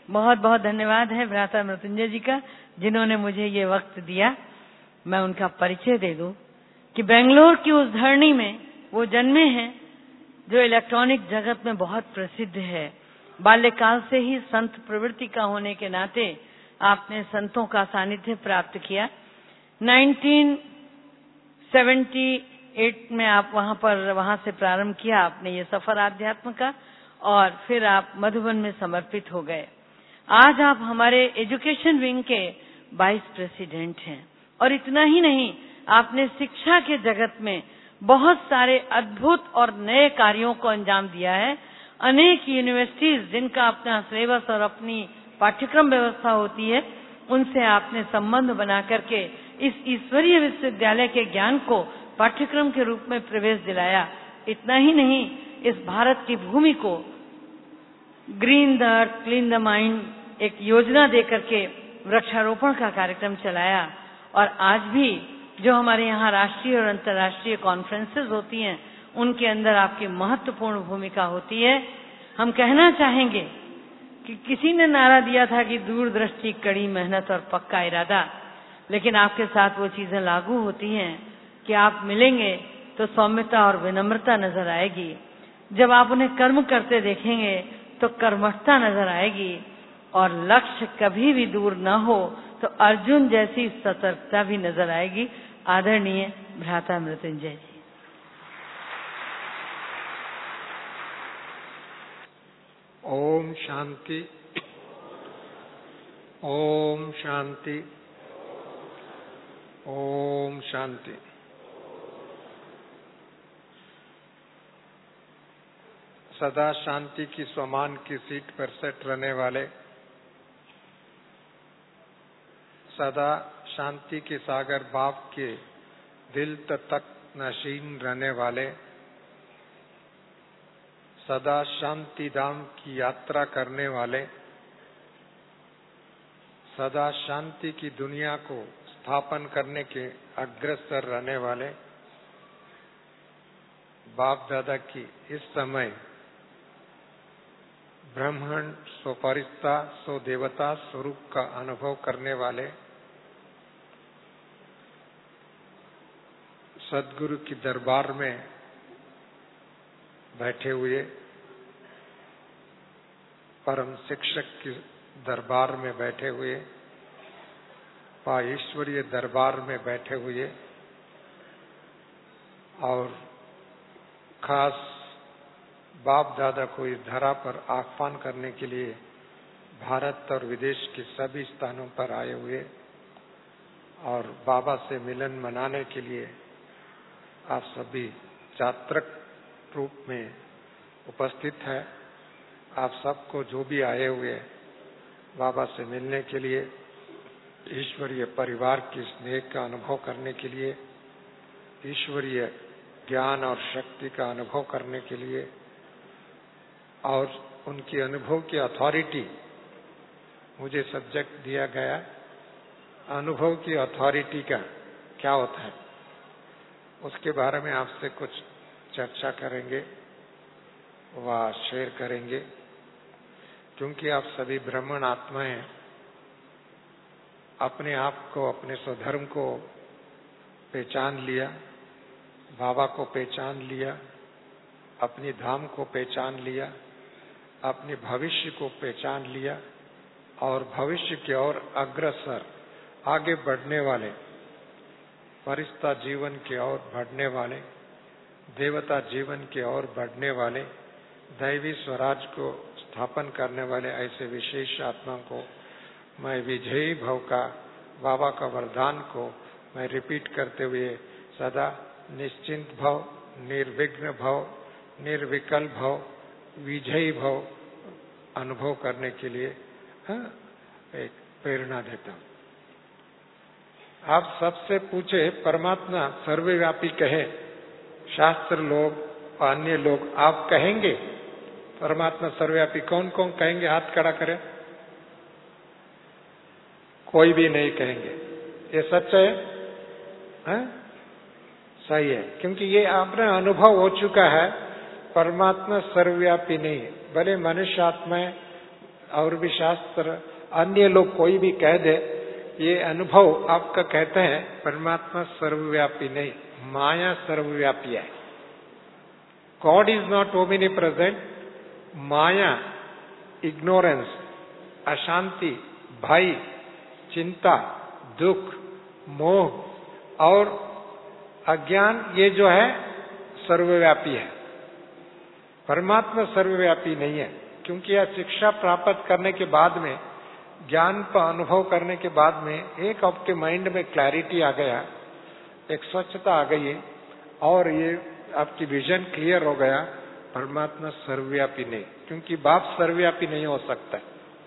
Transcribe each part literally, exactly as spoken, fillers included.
बहुत बहुत धन्यवाद है भ्राता मृत्युंजय जी का, जिन्होंने मुझे ये वक्त दिया। मैं उनका परिचय दे दूं कि बेंगलोर की उस धरणी में वो जन्मे हैं जो इलेक्ट्रॉनिक जगत में बहुत प्रसिद्ध है। बाल्यकाल से ही संत प्रवृत्ति का होने के नाते आपने संतों का सानिध्य प्राप्त किया। उन्नीस सौ अठहत्तर में आप वहां पर वहां से प्रारंभ किया आपने ये सफर आध्यात्म का, और फिर आप मधुबन में समर्पित हो गए। आज आप हमारे एजुकेशन विंग के वाइस प्रेसिडेंट हैं, और इतना ही नहीं, आपने शिक्षा के जगत में बहुत सारे अद्भुत और नए कार्यों को अंजाम दिया है। अनेक यूनिवर्सिटीज जिनका अपना सिलेबस और अपनी पाठ्यक्रम व्यवस्था होती है, उनसे आपने संबंध बना करके इस ईश्वरीय विश्वविद्यालय के ज्ञान को पाठ्यक्रम के रूप में प्रवेश दिलाया। इतना ही नहीं, इस भारत की भूमि को green the earth clean the mind एक योजना देकर के वृक्षारोपण का कार्यक्रम चलाया। और आज भी जो हमारे यहाँ राष्ट्रीय और अंतर्राष्ट्रीय कॉन्फ्रेंसेस होती हैं, उनके अंदर आपकी महत्वपूर्ण भूमिका होती है। हम कहना चाहेंगे कि किसी ने नारा दिया था कि दूरदृष्टि, कड़ी मेहनत और पक्का इरादा, लेकिन आपके साथ वो चीजें लागू होती हैं कि आप मिलेंगे तो सौम्यता और विनम्रता नजर आएगी। जब आप उन्हें कर्म करते देखेंगे तो कर्मठता नजर आएगी, और लक्ष्य कभी भी दूर न हो तो अर्जुन जैसी सतर्कता भी नजर आएगी। आदरणीय भ्राता मृत्युंजय जी। ओम शांति, ओम शांति, ओम शांति। सदा शांति की स्वमान की सीट पर सेट रहने वाले, सदा शांति के सागर बाप के दिल तक नशीन रहने वाले, सदा शांति धाम की यात्रा करने वाले, सदा शांति की दुनिया को स्थापन करने के अग्रसर रहने वाले बाप दादा की इस समय ब्रह्मांड सो फरिश्ता सो देवता स्वरूप का अनुभव करने वाले सदगुरु की दरबार में बैठे हुए, परम शिक्षक के दरबार में बैठे हुए, ईश्वरीय दरबार में बैठे हुए, और खास बाप दादा को इस धरा पर आह्वान करने के लिए भारत और विदेश के सभी स्थानों पर आए हुए, और बाबा से मिलन मनाने के लिए आप सभी जात्रक रूप में उपस्थित है। आप सबको जो भी आए हुए बाबा से मिलने के लिए, ईश्वरीय परिवार के स्नेह का अनुभव करने के लिए, ईश्वरीय ज्ञान और शक्ति का अनुभव करने के लिए, और उनकी अनुभव की अथॉरिटी मुझे सब्जेक्ट दिया गया। अनुभव की अथॉरिटी का क्या होता है, उसके बारे में आपसे कुछ चर्चा करेंगे, वह शेयर करेंगे। क्योंकि आप सभी ब्राह्मण आत्माएं हैं, अपने आप को, अपने स्वधर्म को पहचान लिया, बाबा को पहचान लिया, अपनी धाम को पहचान लिया, अपने भविष्य को पहचान लिया, और भविष्य की ओर अग्रसर आगे बढ़ने वाले, फरिश्ता जीवन की ओर बढ़ने वाले, देवता जीवन की ओर बढ़ने वाले, दैवी स्वराज को स्थापन करने वाले ऐसे विशेष आत्मा को मैं विजयी भव का, बाबा का वरदान को मैं रिपीट करते हुए सदा निश्चिंत भव, निर्विघ्न भव, निर्विकल भव, विजयी भव अनुभव करने के लिए हाँ, एक प्रेरणा देता हूँ। आप सबसे पूछे परमात्मा सर्वव्यापी कहे, शास्त्र लोग और अन्य लोग, आप कहेंगे परमात्मा सर्वव्यापी? कौन कौन कहेंगे? हाथ खड़ा करें। कोई भी नहीं कहेंगे। ये सच है, है? सही है, क्योंकि ये आपने अनुभव हो चुका है। परमात्मा सर्वव्यापी नहीं है। भले मनुष्य आत्माएं और भी शास्त्र अन्य लोग कोई भी कह दे, ये अनुभव आपका कहते हैं परमात्मा सर्वव्यापी नहीं, माया सर्वव्यापी है। God is not omnipresent, माया, इग्नोरेंस, अशांति, भय, चिंता, दुख, मोह और अज्ञान, ये जो है सर्वव्यापी है। परमात्मा सर्वव्यापी नहीं है, क्योंकि यह शिक्षा प्राप्त करने के बाद में, ज्ञान का अनुभव करने के बाद में एक आपके माइंड में क्लैरिटी आ गया, एक स्वच्छता आ गई है और ये आपकी विजन क्लियर हो गया, परमात्मा सर्वव्यापी नहीं, क्योंकि बाप सर्वव्यापी नहीं हो सकता।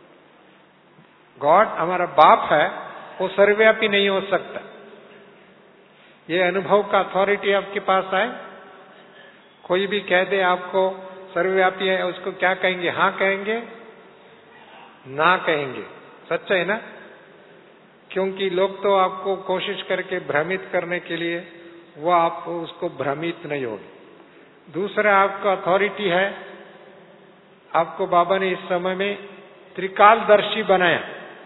गॉड हमारा बाप है, वो सर्वव्यापी नहीं हो सकता। ये अनुभव का अथॉरिटी आपके पास है। कोई भी कह दे आपको सर्वव्यापी है, उसको क्या कहेंगे? हाँ कहेंगे, ना कहेंगे। सच है ना? क्योंकि लोग तो आपको कोशिश करके भ्रमित करने के लिए, वो आप उसको भ्रमित नहीं होगी। दूसरा आपका अथॉरिटी है, आपको बाबा ने इस समय में त्रिकालदर्शी बनाया।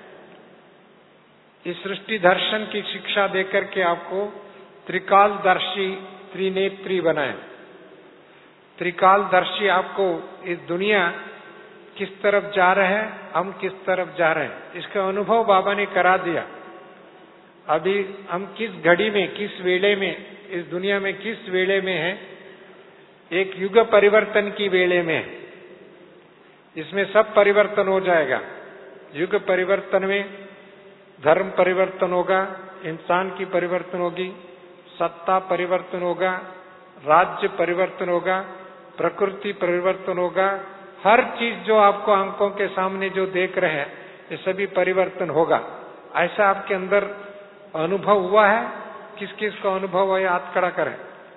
इस सृष्टि दर्शन की शिक्षा देकर के आपको त्रिकालदर्शी, त्रिनेत्री बनाया। त्रिकालदर्शी आपको इस दुनिया किस तरफ जा रहे हैं, हम किस तरफ जा रहे हैं, इसका अनुभव बाबा ने करा दिया। अभी हम किस घड़ी में, किस वेले में, इस दुनिया में किस वेले में है? एक युग परिवर्तन की वेले में है। इसमें सब परिवर्तन हो जाएगा। युग परिवर्तन में धर्म परिवर्तन होगा, इंसान की परिवर्तन होगी, सत्ता परिवर्तन होगा, राज्य परिवर्तन होगा, प्रकृति परिवर्तन होगा। हर चीज जो आपको आंखों के सामने जो देख रहे हैं, ये सभी परिवर्तन होगा। ऐसा आपके अंदर अनुभव हुआ है? किस किस को अनुभव है? हाथ खड़ा करें।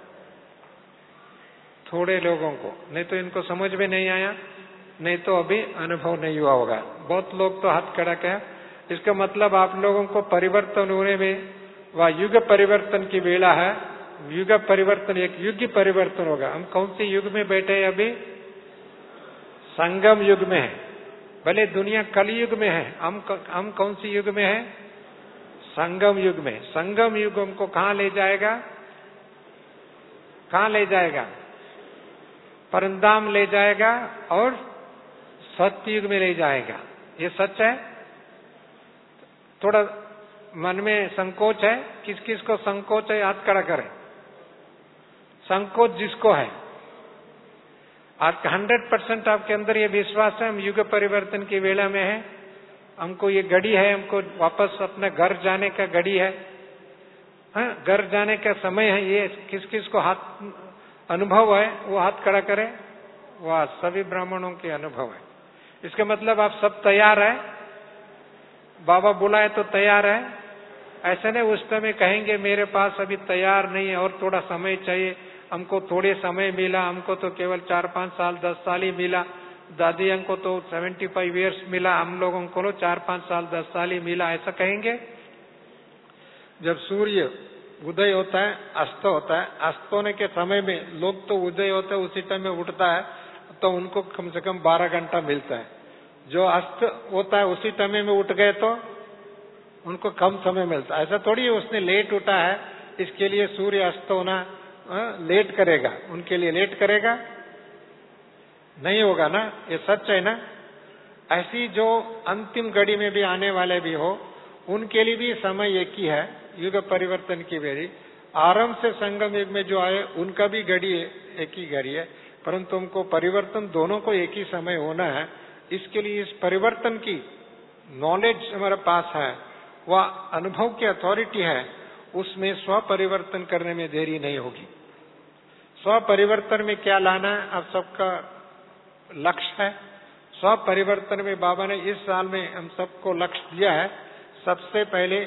थोड़े लोगों को, नहीं तो इनको समझ में नहीं आया, नहीं तो अभी अनुभव नहीं हुआ होगा। बहुत लोग तो हाथ खड़ा किया। इसका मतलब आप लोगों को परिवर्तन होने में, वह युग परिवर्तन की वेला है। युग परिवर्तन, एक युग परिवर्तन होगा। हम कौन सी युग में बैठे हैं अभी? संगम युग में है। भले दुनिया कलयुग में है, हम हम कौन सी युग में है? संगम युग में। संगम युग हमको कहाँ ले जाएगा? कहाँ ले जाएगा? परंदाम ले जाएगा और सत्य युग में ले जाएगा। ये सच है। थोड़ा मन में संकोच है? किस किस को संकोच है? हाथ खड़ा करें। संकोच जिसको है, आज हंड्रेड परसेंट आपके अंदर ये विश्वास है हम युग परिवर्तन की वेला में है, हमको ये घड़ी है, हमको वापस अपने घर जाने का घड़ी है, हाँ, घर जाने का समय है। ये किस किस को हाथ अनुभव है? वो हाथ खड़ा करे। वाह, सभी ब्राह्मणों के अनुभव है। इसका मतलब आप सब तैयार है? बाबा बुलाए तो तैयार है? ऐसे नहीं उस समय कहेंगे मेरे पास अभी तैयार नहीं है और थोड़ा समय चाहिए, हमको थोड़े समय मिला, हमको तो केवल चार पांच साल दस साल ही मिला, दादी हमको तो सेवेंटी फाइव ईयर्स मिला, हम लोगों को चार पांच साल दस साल ही मिला, ऐसा कहेंगे? जब सूर्य उदय होता है, अस्त होता है, अस्त होने के समय में लोग तो उदय होता है उसी टाइम में उठता है, तो उनको कम से कम बारह घंटा मिलता है। जो अस्त होता है उसी टाइम में उठ गए तो उनको कम समय मिलता है। ऐसा थोड़ी उसने लेट उठा है इसके लिए सूर्य अस्त होना आ, लेट करेगा, उनके लिए लेट करेगा? नहीं होगा ना। ये सच है ना। ऐसी जो अंतिम घड़ी में भी आने वाले भी हो, उनके लिए भी समय एक ही है, युग परिवर्तन की बेरी। आरंभ से संगम युग में जो आए उनका भी घड़ी एक ही घड़ी है, परंतु हमको परिवर्तन दोनों को एक ही समय होना है। इसके लिए इस परिवर्तन की नॉलेज हमारे पास है, वह अनुभव की अथॉरिटी है, उसमें स्व परिवर्तन करने में देरी नहीं होगी। स्व परिवर्तन में क्या लाना है आप सबका लक्ष्य है। स्व परिवर्तन में बाबा ने इस साल में हम सबको लक्ष्य दिया है। सबसे पहले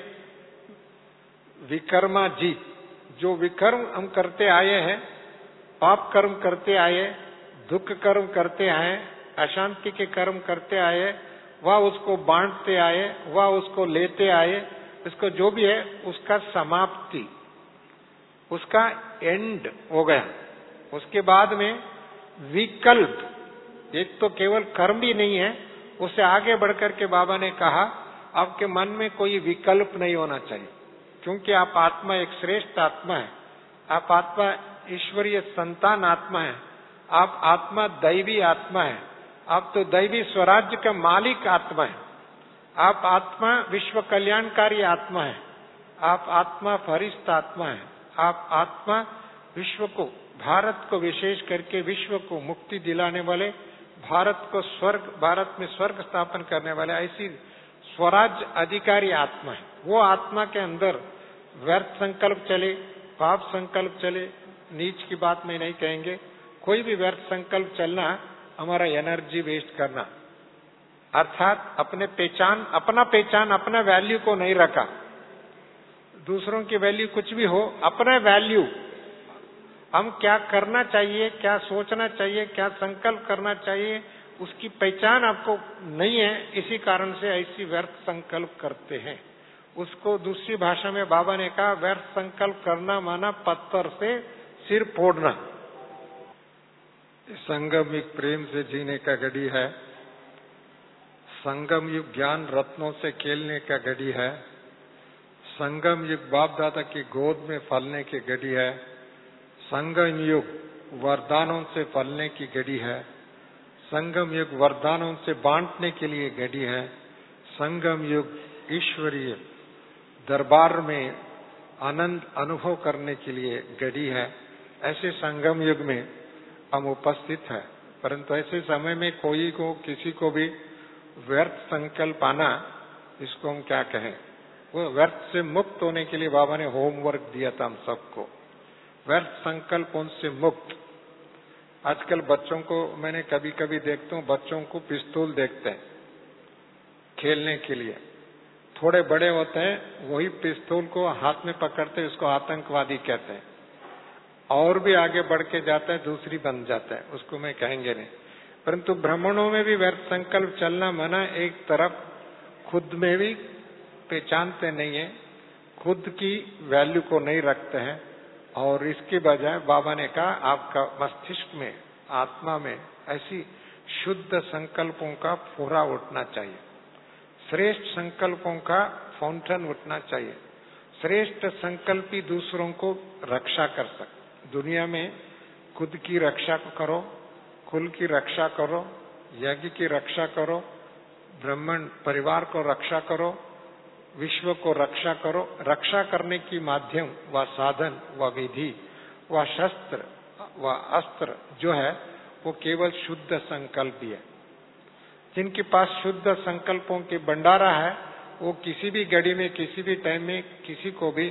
विकर्मा जी, जो विकर्म हम करते आए हैं, पाप कर्म करते आए, दुख कर्म करते आए, अशांति के कर्म करते आए, वह उसको बांटते आए, वह उसको लेते आए, इसको जो भी है उसका समाप्ति, उसका एंड हो गया। उसके बाद में विकल्प, एक तो केवल कर्म भी नहीं है, उससे आगे बढ़कर के बाबा ने कहा आपके मन में कोई विकल्प नहीं होना चाहिए, क्योंकि आप आत्मा एक श्रेष्ठ आत्मा है, आप आत्मा ईश्वरीय संतान आत्मा है, आप आत्मा दैवी आत्मा है, आप तो दैवी स्वराज्य का मालिक आत्मा है, आप आत्मा विश्व कल्याणकारी आत्मा है, आप आत्मा फरिश्ता आत्मा है, आप आत्मा विश्व को, भारत को विशेष करके विश्व को मुक्ति दिलाने वाले, भारत को स्वर्ग, भारत में स्वर्ग स्थापन करने वाले ऐसी स्वराज्य अधिकारी आत्मा है। वो आत्मा के अंदर व्यर्थ संकल्प चले, पाप संकल्प चले, नीच की बात में नहीं कहेंगे, कोई भी व्यर्थ संकल्प चलना हमारा एनर्जी वेस्ट करना, अर्थात अपने पहचान, अपना पहचान, अपना वैल्यू को नहीं रखा, दूसरों की वैल्यू कुछ भी हो, अपना वैल्यू, हम क्या करना चाहिए, क्या सोचना चाहिए, क्या संकल्प करना चाहिए, उसकी पहचान आपको नहीं है, इसी कारण से ऐसी व्यर्थ संकल्प करते हैं। उसको दूसरी भाषा में बाबा ने कहा व्यर्थ संकल्प करना माना पत्थर से सिर फोड़ना। संगम युग प्रेम से जीने का घड़ी है, संगम युग ज्ञान रत्नों से खेलने का घड़ी है, संगम युग बाप दादा की गोद में फलने की घड़ी है, संगम युग वरदानों से फलने की घड़ी है, संगम युग वरदानों से बांटने के लिए घड़ी है, संगम युग ईश्वरीय दरबार में आनंद अनुभव करने के लिए घड़ी है। ऐसे संगम युग में हम उपस्थित है, परंतु ऐसे समय में कोई को किसी को भी व्यर्थ संकल्प आना, इसको हम क्या कहें, वो व्यर्थ से मुक्त होने के लिए बाबा ने होमवर्क दिया था हम सबको, व्यर्थ संकल्पों से मुक्त। आजकल बच्चों को मैंने कभी कभी देखता हूँ, बच्चों को पिस्तौल देखते हैं खेलने के लिए, थोड़े बड़े होते हैं वही पिस्तौल को हाथ में पकड़ते हैं, उसको आतंकवादी कहते हैं, और भी आगे बढ़ के जाता है दूसरी बन जाता है, उसको मैं कहेंगे नहीं। परंतु ब्राह्मणों में भी व्यर्थ संकल्प चलना मना, एक तरफ खुद में भी पहचानते नहीं है, खुद की वैल्यू को नहीं रखते हैं, और इसके बजाय बाबा ने कहा आपका मस्तिष्क में, आत्मा में ऐसी शुद्ध संकल्पों का फुरा उठना चाहिए, श्रेष्ठ संकल्पों का फाउंटेन उठना चाहिए। श्रेष्ठ संकल्प ही दूसरों को रक्षा कर सकते। दुनिया में खुद की रक्षा करो, कुल की रक्षा करो, यज्ञ की रक्षा करो, ब्राह्मण परिवार को रक्षा करो, विश्व को रक्षा करो। रक्षा करने की माध्यम व साधन व विधि व शस्त्र व अस्त्र जो है वो केवल शुद्ध संकल्प ही है। जिनके पास शुद्ध संकल्पों के भंडारा है वो किसी भी घड़ी में, किसी भी टाइम में किसी को भी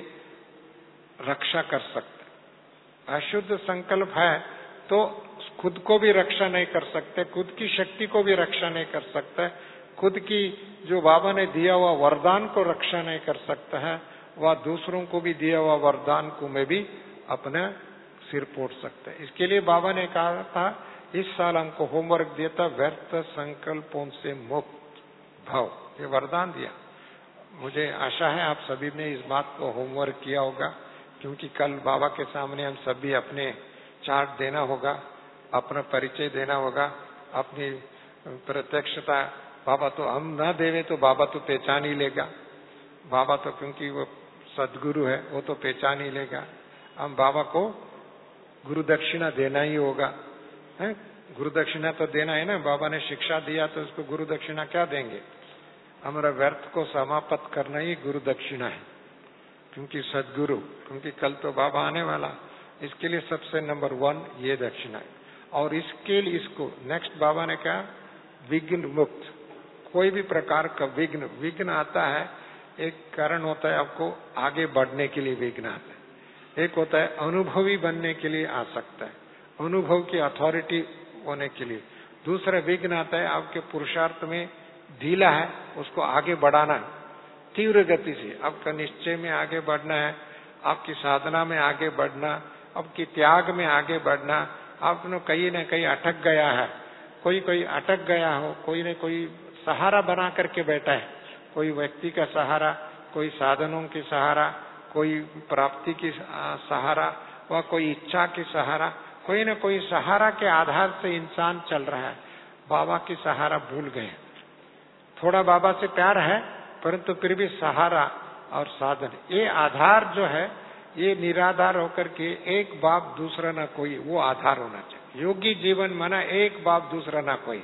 रक्षा कर सकते। अशुद्ध संकल्प है तो खुद को भी रक्षा नहीं कर सकते, खुद की शक्ति को भी रक्षा नहीं कर सकते, खुद की जो बाबा ने दिया हुआ वरदान को रक्षा नहीं कर सकता है, वह दूसरों को भी दिया हुआ वरदान को में भी अपना सिर फोड़ सकता है। इसके लिए बाबा ने कहा था, इस साल हमको होमवर्क दिया था, व्यर्थ संकल्पों से मुक्त भाव, ये वरदान दिया। मुझे आशा है आप सभी ने इस बात को होमवर्क किया होगा, क्योंकि कल बाबा के सामने हम सभी अपने चार्ट देना होगा, अपना परिचय देना होगा, अपनी प्रत्यक्षता। बाबा तो हम ना देवे तो बाबा तो पहचान ही लेगा, बाबा तो क्योंकि वो सदगुरु है वो तो पहचान ही लेगा। हम बाबा को गुरु दक्षिणा देना ही होगा, है? गुरु दक्षिणा तो देना है ना, बाबा ने शिक्षा दिया तो उसको गुरु दक्षिणा क्या देंगे। हमारा व्यर्थ को समाप्त करना ही गुरु दक्षिणा है, क्योंकि सदगुरु, क्योंकि कल तो बाबा आने वाला, इसके लिए सबसे नंबर वन ये दक्षिणा है। और इसके लिए इसको नेक्स्ट बाबा ने कहा विघ्न मुक्त, कोई भी प्रकार का विघ्न, विघ्न आता है, एक कारण होता है आपको आगे बढ़ने के लिए विघ्न आता है, एक होता है अनुभवी बनने के लिए आ सकता है, अनुभव की अथॉरिटी होने के लिए। दूसरा विघ्न आता है आपके पुरुषार्थ में ढीला है, उसको आगे बढ़ाना है तीव्र गति से, आपका निश्चय में आगे बढ़ना है, आपकी साधना में आगे बढ़ना, आपकी त्याग में आगे बढ़ना। आपने कहीं न कहीं अटक गया है, कोई कोई अटक गया हो, कोई न कोई सहारा बना करके बैठा है, कोई व्यक्ति का सहारा, कोई साधनों की सहारा, कोई प्राप्ति की सहारा व कोई इच्छा की सहारा, कोई न कोई सहारा के आधार से इंसान चल रहा है, बाबा की सहारा भूल गए। थोड़ा बाबा से प्यार है, परंतु फिर भी सहारा और साधन, ये आधार जो है ये निराधार होकर के एक बाप दूसरा ना कोई, वो आधार होना चाहिए। योगी जीवन माना एक बाप दूसरा ना कोई,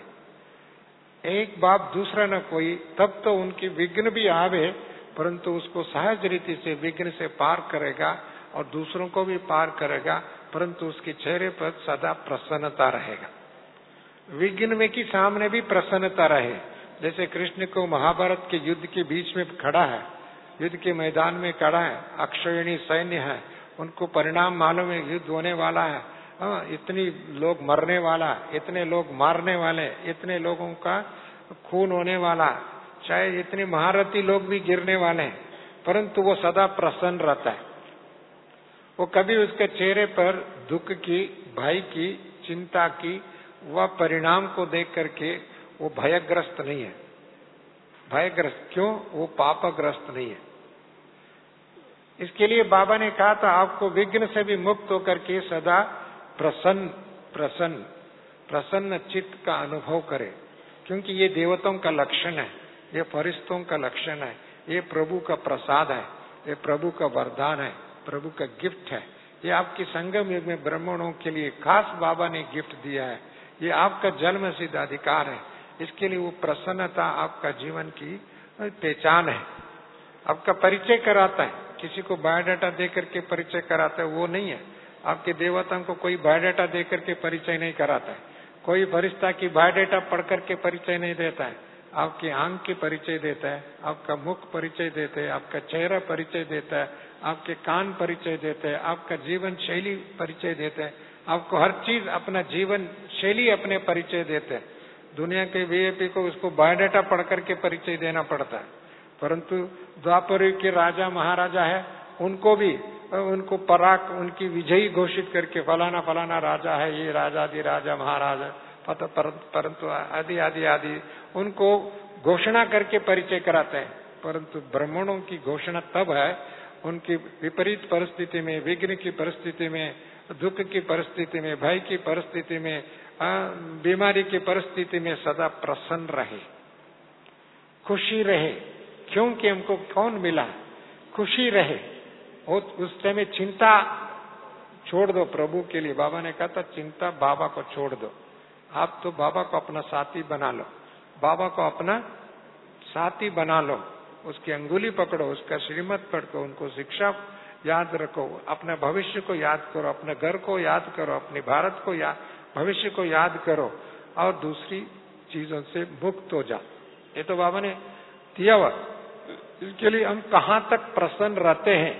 एक बाप दूसरा ना कोई, तब तो उनकी विघ्न भी आवे परंतु उसको सहज रीति से विघ्न से पार करेगा और दूसरों को भी पार करेगा, परंतु उसके चेहरे पर सदा प्रसन्नता रहेगा। विघ्न में की सामने भी प्रसन्नता रहे। जैसे कृष्ण को महाभारत के युद्ध के बीच में खड़ा है, युद्ध के मैदान में खड़ा है, अक्षयणी सैन्य है, उनको परिणाम मालूम है युद्ध होने वाला है, हाँ, इतनी लोग मरने वाला, इतने लोग मारने वाले, इतने लोगों का खून होने वाला, चाहे इतने महारथी लोग भी गिरने वाले हैं, परंतु वो सदा प्रसन्न रहता है। वो कभी उसके चेहरे पर दुख की, भय की, चिंता की व परिणाम को देख करके वो भयग्रस्त नहीं है। भयग्रस्त क्यों? वो पापग्रस्त नहीं है। इसके लिए बाबा ने कहा था आपको विघ्न से भी मुक्त होकर के सदा प्रसन्न प्रसन्न प्रसन्न चित्त का अनुभव करे, क्योंकि ये देवताओं का लक्षण है, ये फरिश्तों का लक्षण है, ये प्रभु का प्रसाद है, ये प्रभु का वरदान है, प्रभु का गिफ्ट है। ये आपकी संगम युग में ब्राह्मणों के लिए खास बाबा ने गिफ्ट दिया है। ये आपका जन्म सिद्ध अधिकार है। इसके लिए वो प्रसन्नता आपका जीवन की पहचान है, आपका परिचय कराता है। किसी को बायोडाटा दे करके परिचय कराता है वो नहीं है। आपके देवताओं को कोई बायोडाटा दे करके परिचय नहीं कराता है। कोई फरिश्ता की बायोडाटा पढ़ करके परिचय नहीं देता है। आपकी आंख की परिचय देता है, आपका मुख परिचय देते हैं, आपका चेहरा परिचय देता है, आपके कान परिचय देते हैं, आपका जीवन शैली परिचय देते हैं, आपको हर चीज अपना जीवन शैली अपने परिचय देते हैं। दुनिया के वीआईपी को उसको बायोडाटा पढ़ करके परिचय देना पड़ता है, परंतु द्वापर के राजा महाराजा है उनको भी उनको पराक उनकी विजयी घोषित करके फलाना फलाना राजा है, ये राजा दी राजा महाराजा, परंतु आदि आदि आदि उनको घोषणा करके परिचय कराते हैं। परंतु ब्राह्मणों की घोषणा तब है उनकी विपरीत परिस्थिति में, विघ्न की परिस्थिति में, दुख की परिस्थिति में, भय की परिस्थिति में, बीमारी की परिस्थिति में सदा प्रसन्न रहे, खुशी रहे। क्योंकि हमको कौन मिला? खुशी रहे। उस समय चिंता छोड़ दो प्रभु के लिए। बाबा ने कहा था चिंता बाबा को छोड़ दो। आप तो बाबा को अपना साथी बना लो, बाबा को अपना साथी बना लो, उसकी अंगुली पकड़ो, उसका श्रीमत पढ़ो, उनको शिक्षा याद रखो, अपने भविष्य को याद करो, अपने घर को याद करो, अपने भारत को याद, भविष्य को याद करो और दूसरी चीजों से मुक्त हो जाओ। ये तो बाबा ने दिया हुआ। इसके लिए हम कहाँ तक प्रसन्न रहते हैं,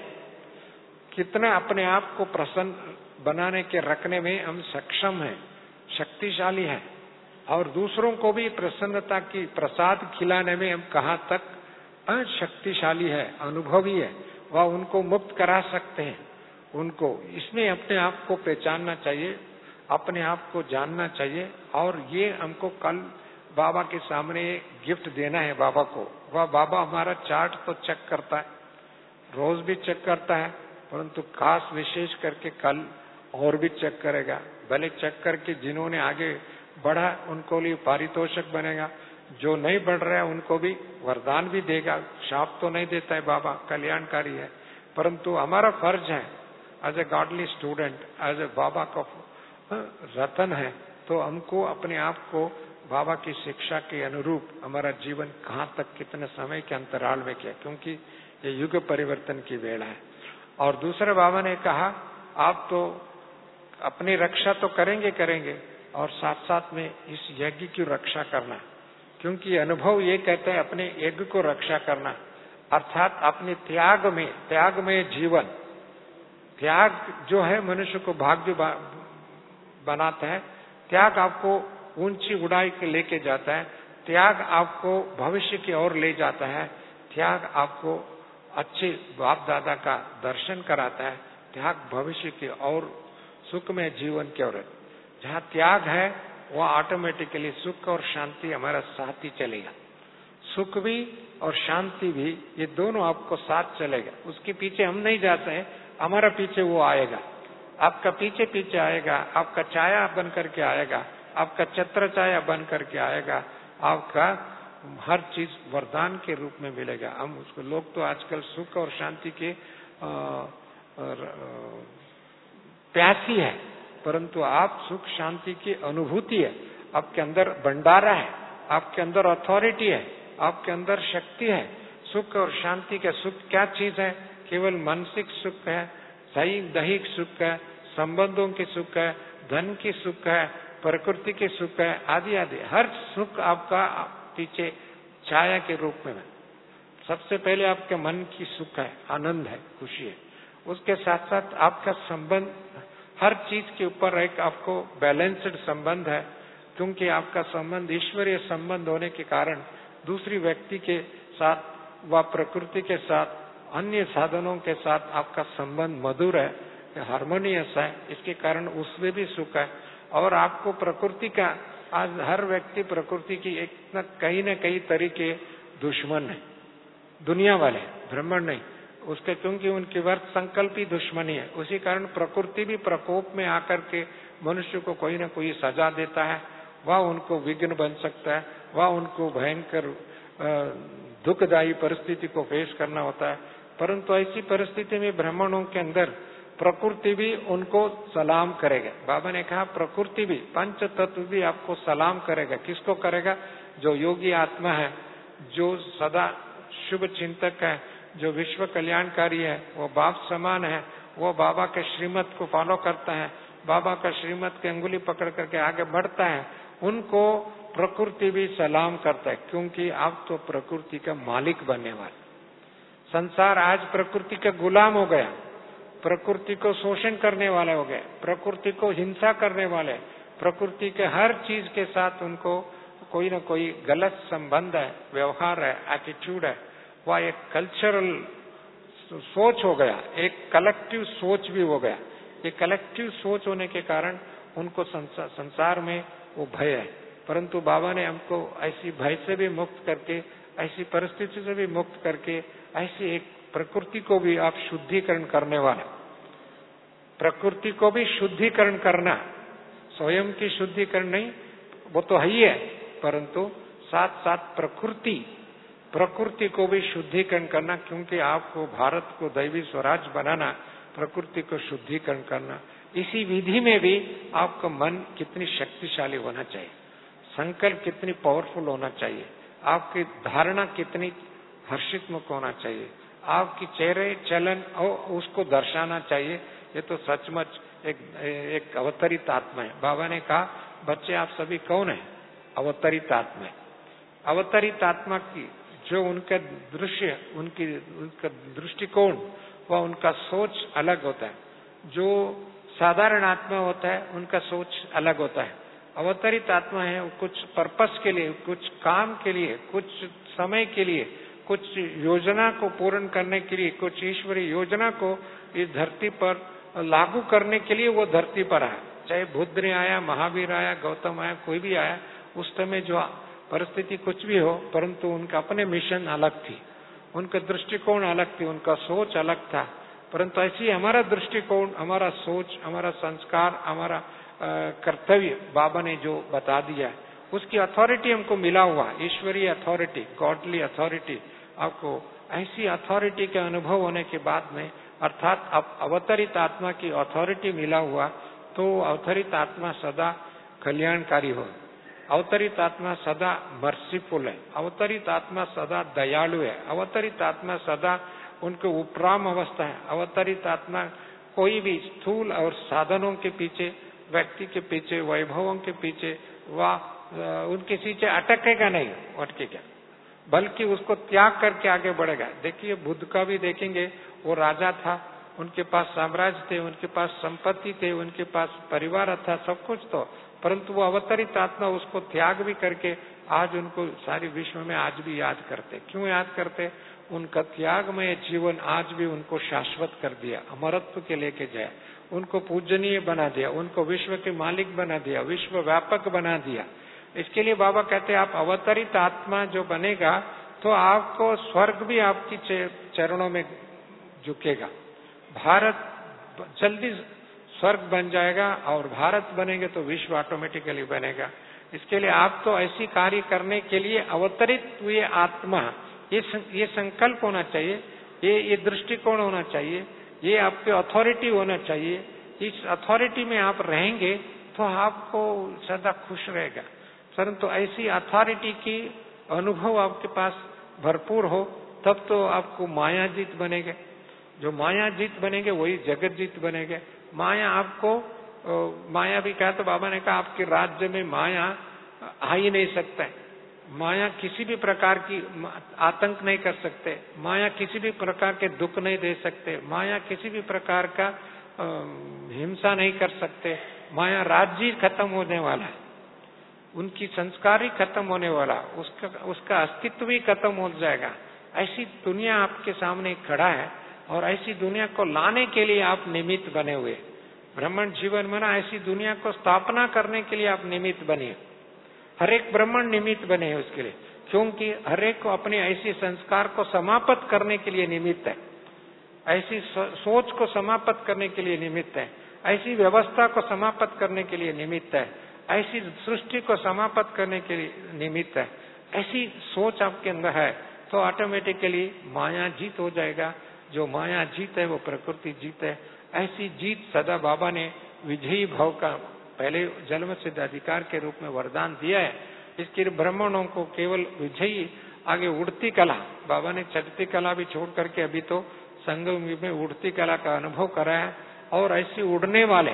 कितना अपने आप को प्रसन्न बनाने के रखने में हम सक्षम हैं, शक्तिशाली हैं, और दूसरों को भी प्रसन्नता की प्रसाद खिलाने में हम कहाँ तक शक्तिशाली है, अनुभवी है, वह उनको मुक्त करा सकते हैं। उनको इसमें अपने आप को पहचानना चाहिए, अपने आप को जानना चाहिए। और ये हमको कल बाबा के सामने गिफ्ट देना है बाबा को। वह बाबा हमारा चार्ट तो चेक करता है, रोज भी चेक करता है, परंतु खास विशेष करके कल और भी चेक करेगा। भले चेक करके जिन्होंने आगे बढ़ा उनको लिए पारितोषिक बनेगा, जो नहीं बढ़ रहा है उनको भी वरदान भी देगा। शाप तो नहीं देता है बाबा, कल्याणकारी है, परंतु हमारा फर्ज है as a godly student, as a बाबा का रतन है, तो हमको अपने आप को बाबा की शिक्षा के अनुरूप हमारा जीवन कहाँ तक कितने समय के अंतराल में किया, क्योंकि ये युग परिवर्तन की वेला है। और दूसरे बाबा ने कहा आप तो अपनी रक्षा तो करेंगे करेंगे और साथ साथ में इस यज्ञ की रक्षा करना, क्योंकि अनुभव ये कहते हैं अपने यज्ञ को रक्षा करना, अर्थात अपने त्याग में, त्याग में जीवन। त्याग जो है मनुष्य को भाग्य बनाता है, त्याग आपको ऊंची उड़ाई के लेके जाता है, त्याग आपको भविष्य की ओर ले जाता है, त्याग आपको अच्छे बाप दादा का दर्शन कराता है, त्याग भविष्य की और सुखमय जीवन की ओर। जहाँ त्याग है वह ऑटोमेटिकली सुख और शांति हमारा साथ ही चलेगा। सुख भी और शांति भी, ये दोनों आपको साथ चलेगा। उसके पीछे हम नहीं जाते हैं, हमारा पीछे वो आएगा, आपका पीछे पीछे आएगा, आपका छाया बन करके आएगा, आपका छत्र छाया बन करके आएगा, आपका हर चीज वरदान के रूप में मिलेगा। हम उसको, लोग तो आजकल सुख और शांति के आ, और, आ, प्यासी है, परंतु आप सुख शांति की अनुभूति है, आपके अंदर भंडारा है, आपके अंदर अथॉरिटी है, आपके अंदर शक्ति है। सुख और शांति का सुख क्या चीज है? केवल मानसिक सुख है, सही दैहिक सुख है, संबंधों के सुख है, धन की सुख है, प्रकृति के सुख है, आदि आदि। हर सुख आपका पीछे छाया के रूप में है। सबसे पहले आपके मन की सुख है, आनंद है, खुशी है। उसके साथ साथ आपका संबंध, हर चीज के ऊपर एक आपको बैलेंस्ड संबंध है, क्योंकि आपका संबंध ईश्वरीय संबंध होने के कारण दूसरी व्यक्ति के साथ व प्रकृति के साथ, अन्य साधनों के साथ आपका संबंध मधुर है, हार्मोनियस है। इसके कारण उसमें भी सुख है। और आपको प्रकृति का, आज हर व्यक्ति प्रकृति की एक न कहीं न कहीं तरीके दुश्मन है, दुनिया वाले, ब्राह्मण नहीं उसके, क्योंकि उनकी वर्त संकल्प ही दुश्मनी है। उसी कारण प्रकृति भी प्रकोप में आकर के मनुष्य को कोई न कोई सजा देता है, वह उनको विघ्न बन सकता है, वह उनको भयंकर दुखदायी परिस्थिति को फेस करना होता है। परंतु ऐसी परिस्थिति में ब्राह्मणों के अंदर प्रकृति भी उनको सलाम करेगा। बाबा ने कहा प्रकृति भी, पंच तत्व भी आपको सलाम करेगा। किसको करेगा? जो योगी आत्मा है, जो सदा शुभ चिंतक है, जो विश्व कल्याणकारी है, वो बाप समान है, वो बाबा के श्रीमत को फॉलो करता है, बाबा का श्रीमत के अंगुली पकड़ करके आगे बढ़ता है, उनको प्रकृति भी सलाम करता है, क्योंकि आप तो प्रकृति का मालिक बनने वाले। संसार आज प्रकृति का गुलाम हो गया, प्रकृति को शोषण करने वाले हो गए, प्रकृति को हिंसा करने वाले, प्रकृति के हर चीज के साथ उनको कोई ना कोई गलत संबंध है, व्यवहार है, एटीट्यूड है। वह एक कल्चरल सोच हो गया, एक कलेक्टिव सोच भी हो गया। ये कलेक्टिव सोच होने के कारण उनको संसार में वो भय है। परंतु बाबा ने हमको ऐसी भय से भी मुक्त करके, ऐसी परिस्थिति से भी मुक्त करके, ऐसी एक प्रकृति को भी आप शुद्धिकरण करने वाले, प्रकृति को भी शुद्धिकरण करना, स्वयं की शुद्धिकरण नहीं, वो तो है ही है, परंतु साथ साथ प्रकृति प्रकृति को भी शुद्धिकरण करना, क्योंकि आपको भारत को दैवी स्वराज बनाना, प्रकृति को शुद्धिकरण करना। इसी विधि में भी आपका मन कितनी शक्तिशाली होना चाहिए, संकल्प कितनी पावरफुल होना चाहिए, आपकी धारणा कितनी हर्षितमुख होना चाहिए, आपकी चेहरे चलन और उसको दर्शाना चाहिए। ये तो सचमुच एक एक अवतरित आत्मा है। बाबा ने कहा, बच्चे आप सभी कौन है? अवतरित आत्मा है। अवतरित आत्मा की जो उनका दृश्य, उनकी उनका दृष्टिकोण, वह उनका सोच अलग होता है। जो साधारण आत्मा होता है उनका सोच अलग होता है। अवतरित आत्मा है, वो कुछ पर्पस के लिए, कुछ काम के लिए, कुछ समय के लिए, कुछ योजना को पूर्ण करने के लिए, कुछ ईश्वरीय योजना को इस धरती पर लागू करने के लिए वो धरती पर आया। चाहे बुद्ध ने आया, महावीर आया, गौतम आया, कोई भी आया, उस समय जो परिस्थिति कुछ भी हो, परंतु उनका अपने मिशन अलग थी, उनका दृष्टिकोण अलग थी, उनका सोच अलग था। परंतु ऐसी हमारा दृष्टिकोण, हमारा सोच, हमारा संस्कार, हमारा कर्तव्य बाबा ने जो बता दिया है, उसकी अथॉरिटी हमको मिला हुआ, ईश्वरीय अथॉरिटी, गॉडली अथॉरिटी। आपको ऐसी अथॉरिटी के अनुभव होने के बाद में, अर्थात अब अवतरित आत्मा की अथॉरिटी मिला हुआ, तो अवतरित आत्मा सदा कल्याणकारी हो, अवतरित आत्मा सदा मर्सीफुल है, अवतरित आत्मा सदा दयालु है, अवतरित आत्मा सदा उनके उपराम अवस्था है। अवतरित आत्मा कोई भी स्थूल और साधनों के पीछे, व्यक्ति के पीछे, वैभवों के पीछे वह उनके पीछे अटकेगा नहीं, अटकेगा, बल्कि उसको त्याग करके आगे बढ़ेगा। देखिए बुद्ध का भी देखेंगे, वो राजा था, उनके पास साम्राज्य थे, उनके पास संपत्ति थे, उनके पास परिवार था, सब कुछ तो, परंतु वो अवतरित आत्मा उसको त्याग भी करके आज उनको सारी विश्व में आज भी याद करते। क्यों याद करते? उनका त्यागमय जीवन आज भी उनको शाश्वत कर दिया, अमरत्व के लेके जाए, उनको पूजनीय बना दिया, उनको विश्व के मालिक बना दिया, विश्व व्यापक बना दिया। इसके लिए बाबा कहते हैं, आप अवतरित आत्मा जो बनेगा तो आपको स्वर्ग भी आपकी चरणों में झुकेगा, भारत जल्दी स्वर्ग बन जाएगा, और भारत बनेंगे तो विश्व ऑटोमेटिकली बनेगा। इसके लिए आप तो ऐसी कार्य करने के लिए अवतरित हुए आत्मा, ये ये संकल्प होना चाहिए, ये ये दृष्टिकोण होना चाहिए, ये आपके अथॉरिटी होना चाहिए। इस अथॉरिटी में आप रहेंगे तो आपको सदा खुश रहेगा। परंतु ऐसी अथॉरिटी की अनुभव आपके पास भरपूर हो तब तो आपको माया जीत बनेगा। जो माया जीत बनेंगे वही जगत जीत बनेगा। माया आपको, माया भी कहा तो बाबा ने कहा आपके राज्य में माया आ ही नहीं सकता है। माया किसी भी प्रकार की आतंक नहीं कर सकते, माया किसी भी प्रकार के दुख नहीं दे सकते, माया किसी भी प्रकार का आ, हिंसा नहीं कर सकते। माया राज्य खत्म होने वाला है, उनकी संस्कार ही खत्म होने वाला, उसका उसका अस्तित्व ही खत्म हो जाएगा। ऐसी दुनिया आपके सामने खड़ा है और ऐसी दुनिया को लाने के लिए आप निमित्त बने हुए। ब्राह्मण जीवन में ना ऐसी दुनिया को स्थापना करने के लिए आप निमित्त बनिए। हर एक ब्राह्मण निमित्त बने हैं उसके लिए, क्योंकि हर एक को अपने ऐसे संस्कार को समाप्त करने के लिए निमित्त है, ऐसी सोच को समाप्त करने के लिए निमित्त है, ऐसी व्यवस्था को समाप्त करने के लिए निमित्त है, ऐसी सृष्टि को समाप्त करने के लिए निमित्त है। ऐसी सोच आपके अंदर है तो ऑटोमेटिकली माया जीत हो जाएगा। जो माया जीत है वो प्रकृति जीत है। ऐसी जीत सदा बाबा ने विजयी भाव का पहले जन्म सिद्ध अधिकार के रूप में वरदान दिया है। इसके ब्राह्मणों को केवल विजयी, आगे उड़ती कला, बाबा ने चढ़ती कला भी छोड़ करके अभी तो संगम में उड़ती कला का अनुभव करा है। और ऐसे उड़ने वाले,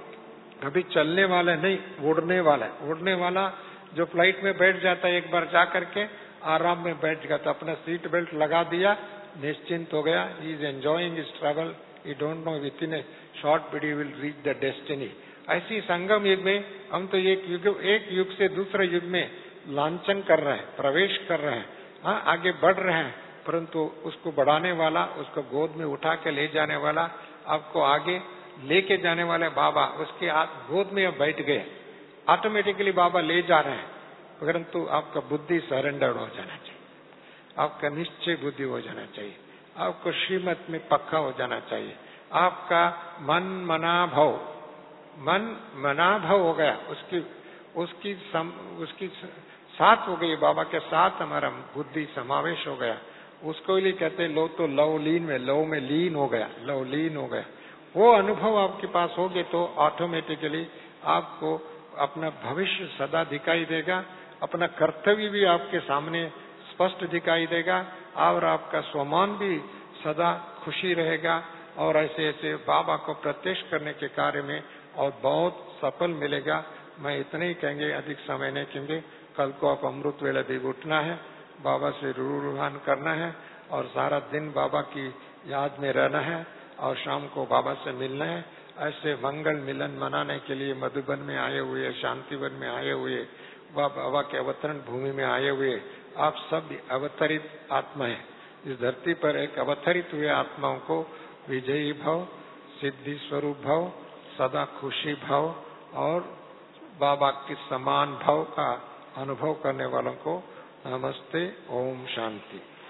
अभी चलने वाले नहीं, उड़ने वाला, उड़ने वाला जो फ्लाइट में बैठ जाता है, एक बार जा करके आराम में बैठ गया तो अपना सीट बेल्ट लगा दिया, निश्चिंत हो गया, he is enjoying his travel, he don't know within a short period will reach the destiny. ऐसी संगम युग में हम तो एक युग एक युग से दूसरे युग में लांछन कर रहे हैं, प्रवेश कर रहे हैं, हाँ आगे बढ़ रहे हैं, परंतु उसको बढ़ाने वाला, उसको गोद में उठा के ले जाने वाला, आपको आगे लेके जाने वाले बाबा उसके गोद में अब बैठ गए, ऑटोमेटिकली बाबा ले जा रहे हैं। परंतु आपका बुद्धि सरेंडर हो जाना चाहिए, आपका निश्चय बुद्धि हो जाना चाहिए, आपको श्रीमत में पक्का हो जाना चाहिए, आपका मन मना भाव, मन मना भाव हो गया, उसकी उसकी सम, उसकी साथ हो गई, बाबा के साथ हमारा बुद्धि समावेश हो गया। उसको लिए कहते लो तो लव लीन में, लव में लीन हो गया, लव लीन हो गया। वो अनुभव आपके पास होगे तो ऑटोमेटिकली आपको अपना भविष्य सदा दिखाई देगा, अपना कर्तव्य भी आपके सामने स्पष्ट दिखाई देगा और आपका स्वमान भी सदा खुशी रहेगा। और ऐसे ऐसे बाबा को प्रत्यक्ष करने के कार्य में और बहुत सफल मिलेगा। मैं इतने ही कहेंगे, अधिक समय नहीं कहेंगे। कल को आप अमृत वेला भी उठना है, बाबा से रूहान करना है और सारा दिन बाबा की याद में रहना है और शाम को बाबा से मिलना है। ऐसे मंगल मिलन मनाने के लिए मधुबन में आए हुए, शांतिवन में आए हुए, बाबा के अवतरण भूमि में आए हुए आप सब अवतरित आत्मा है। इस धरती पर एक अवतरित हुए आत्माओं को विजयी भाव, सिद्धि स्वरूप भाव, सदा खुशी भाव और बाबा के समान भाव का अनुभव करने वालों को नमस्ते, ओम शांति।